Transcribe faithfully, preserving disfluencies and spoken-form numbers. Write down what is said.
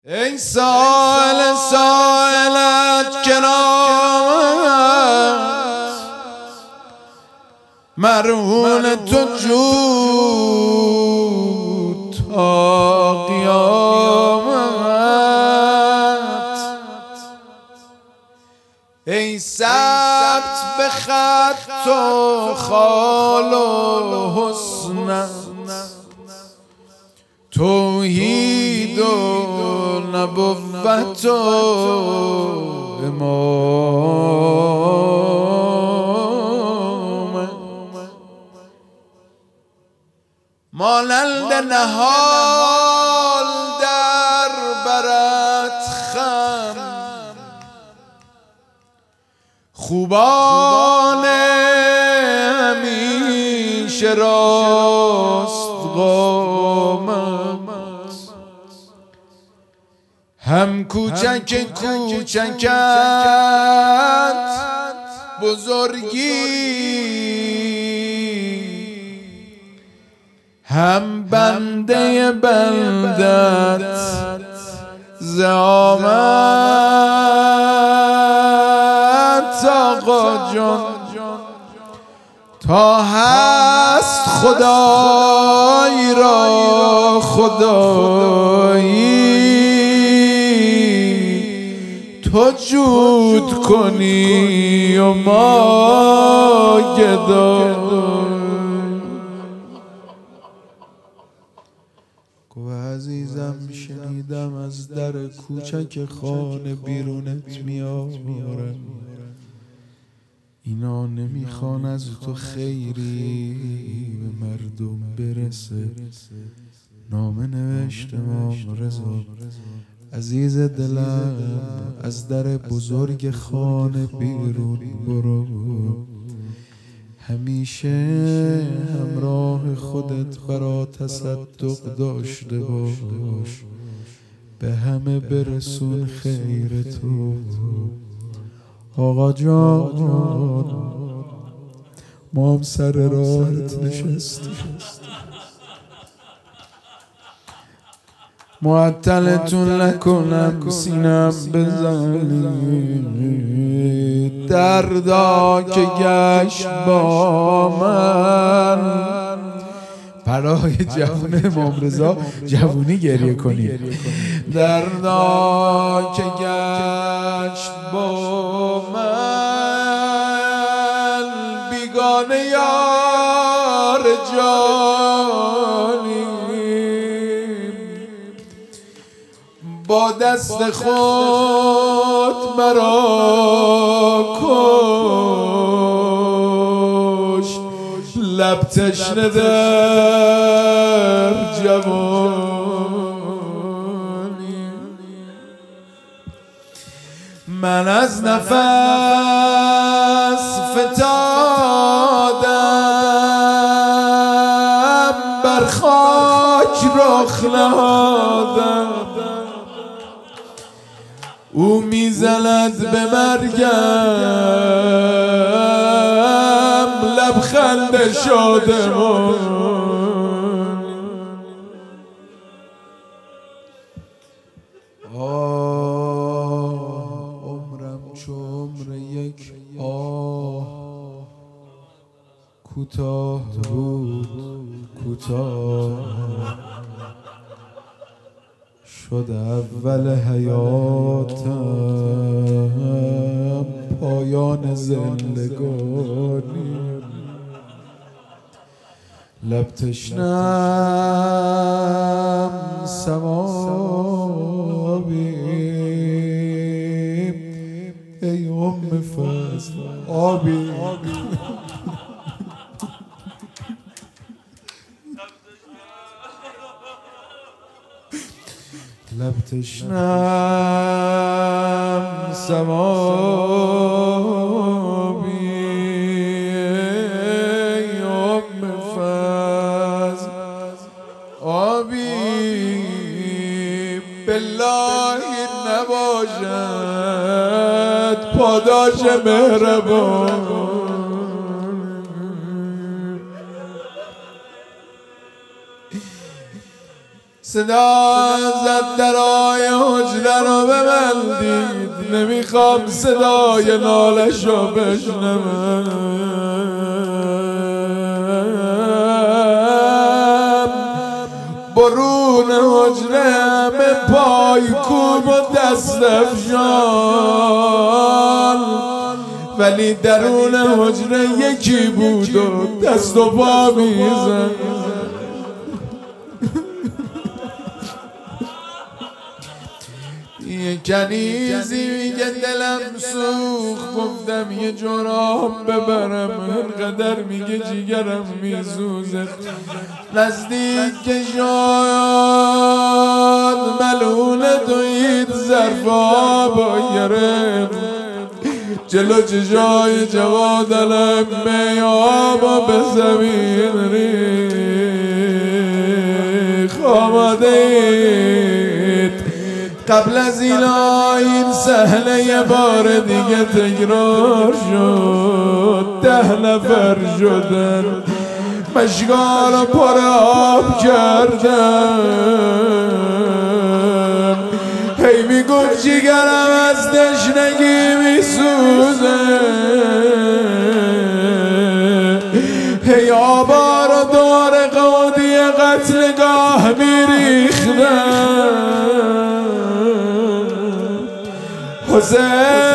ای سائل سائلت کرامت مرهون تو جود تا قیامت. ای ثبت به خط و خال و حسن توحید و نبوت و امام مانند نهال در برت خم خوبان همیشه راست قامت. هم کوچک کوچکت بزرگی هم بنده بندت زامت. آقا جان تا هست خدای را خدایی تو جود کنی و ما گدایی. گو عزیزم شنیدم از در کوچک خانه بیرونت میارن، اینا نمیخوان از تو خیری به مردم برسه. نامه نوشته امام رضا عزیز دلم از در بزرگ خانه بیرون برو، همیشه همراه خودت برا تصدق داشته باش، به همه برسون خیر تو. آقا جان ما هم سر راهت نشستیم، معطلتون نکنم سینم بزنی. دردا که گشت با من برای جوون امام رضا جوونی گریه کنی. دردا که گشت با من بیگانه یار جانی، با دست خود مرا کشت. لب تشنه در جوانی، من از نفس فتادم بر خاک رخ نهادم. او میزند به مرگم لبخند شادمان. آه عمرم چو عمر یک آه کوتاه بود کوتاه شد اول حیاتم پایان زندگانی. لب تشنم سمابی ای ام فضل آبی. لب تشنم سمابی ای ام فضل آبی. بالله نباشد پاداش مهربان. صدا زد درای حجره رو ببندید، نمیخوام صدای نالش رو بشنوم. برون حجره همه پای کوب و دست افشان، ولی درون حجره یکی بود و دست و پا میزن. یه کنیزی میگه دلم سوخت، گفتم یه جراب ببرم، اینقدر میگه جیگرم میسوزه. نزدیک شاد ملعون تویید ظرف آبا گرفت، جلو چشای جواد علم آبا به زمین ریخ. آمدید قبل از اینا این صحنه یه بار دیگه تکرار شد. ده نفر شدن، مشگال رو پر آب کردن. هی میگفت جیگرم از تشنگی میسوزه، هی آبا رو دور قاضی قتلگاه میریختن. حسین